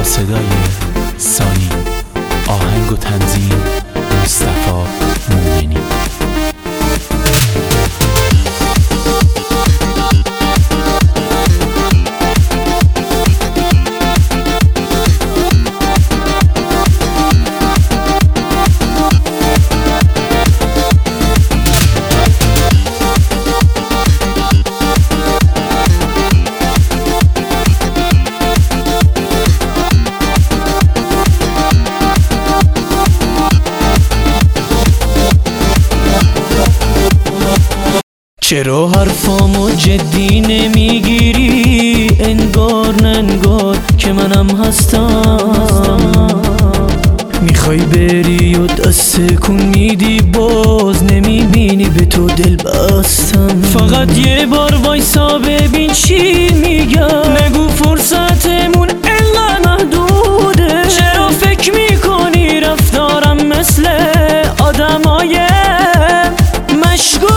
صدای سانی، آهنگ و تنظیم مصطفی مومنی. چرا حرفامو جدی نمیگیری؟ انگار ننگار که منم هستم. میخوای بری و دست کن میدی، باز نمیبینی به تو دل بستم. فقط یه بار وایسا ببین چی میگم، نگو فرصتمون انقدر محدوده. چرا فکر میکنی رفتارم مثل آدمای مشغول؟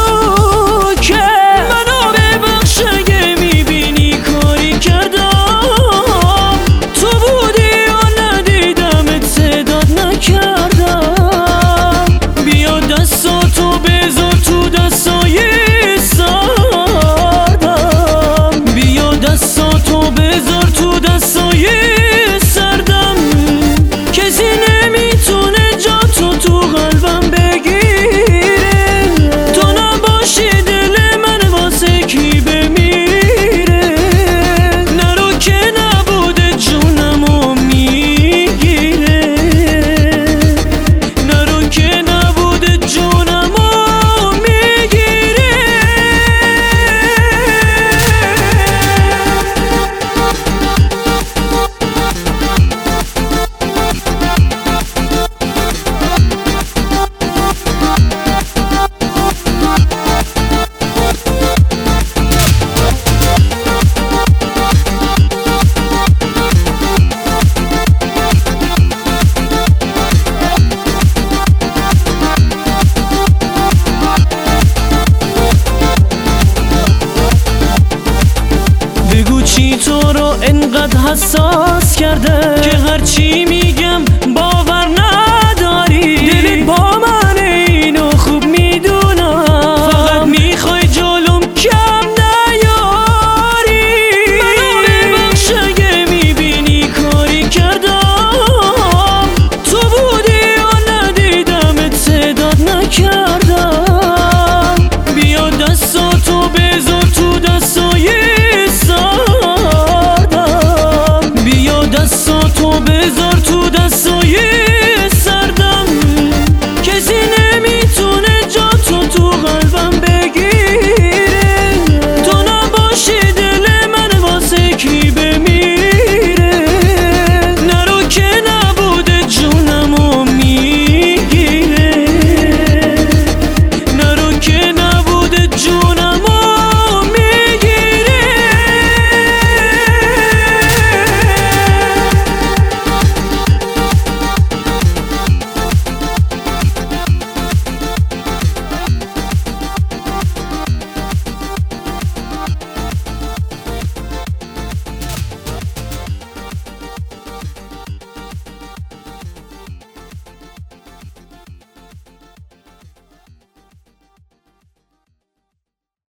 بگو چی تو رو انقدر حساس کرده که هرچی میگم